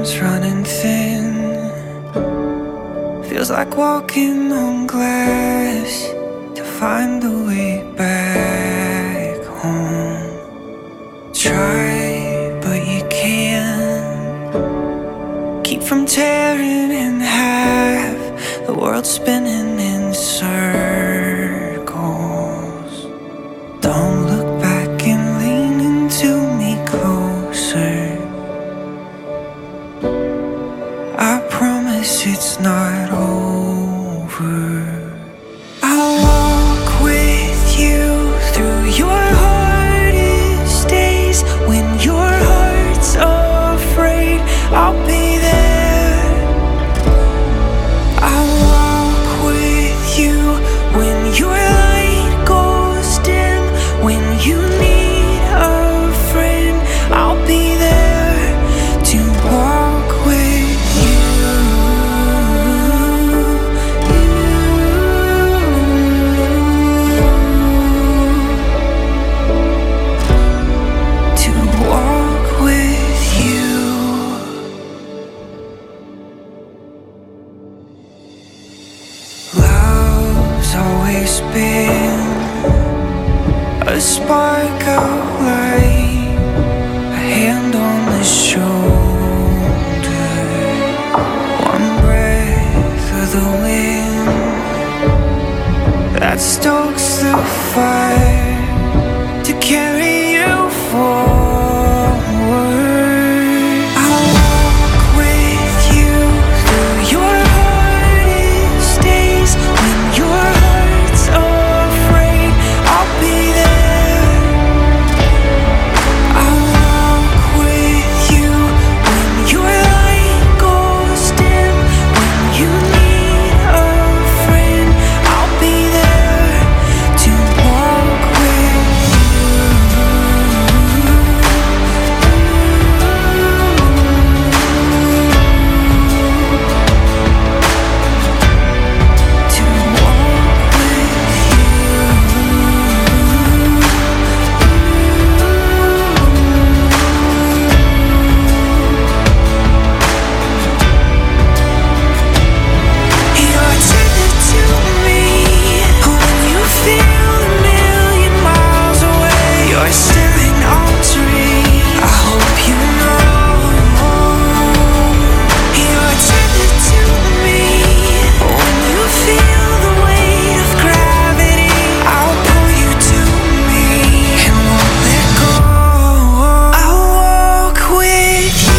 time's running thin. Feels like walking on glass to find a way back home. Try, but you can't keep from tearing in half. The world's spinning in circles. Don't look back and lean into me closer. I promise it's not over. I'll walk with you through your hardest days. When your heart's afraid, I'll be there. I'll walk with you when your light goes dim. When you need a friend, I'll be there to walk with you. To walk with you. Love's always been a spark of light, a hand on the shoulder, one breath of the wind that stokes the fire to carry you forward. I'll walk with you through your hardest days. When your heart's afraid, I'll be there. I'll walk with you when your light goes dim. When you need a friend, I'll be there to walk with you. To walk with You're tender to me when you feel a million miles away. You're staring artery, I hope you know. You're tender to me when you feel the weight of gravity. I'll pull you to me and won't let go. I'll walk with you.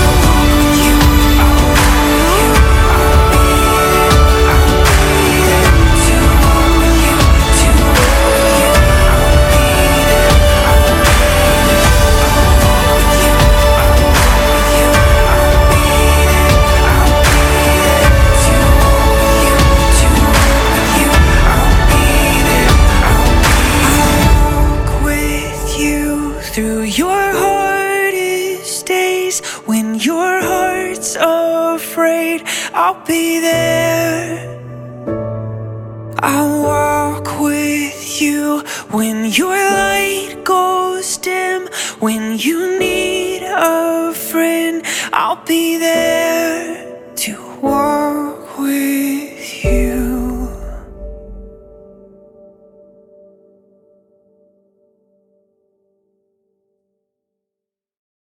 Through your hardest days, when your heart's afraid, I'll be there. I'll walk with you when your light goes dim. When you need a friend, I'll be there to walk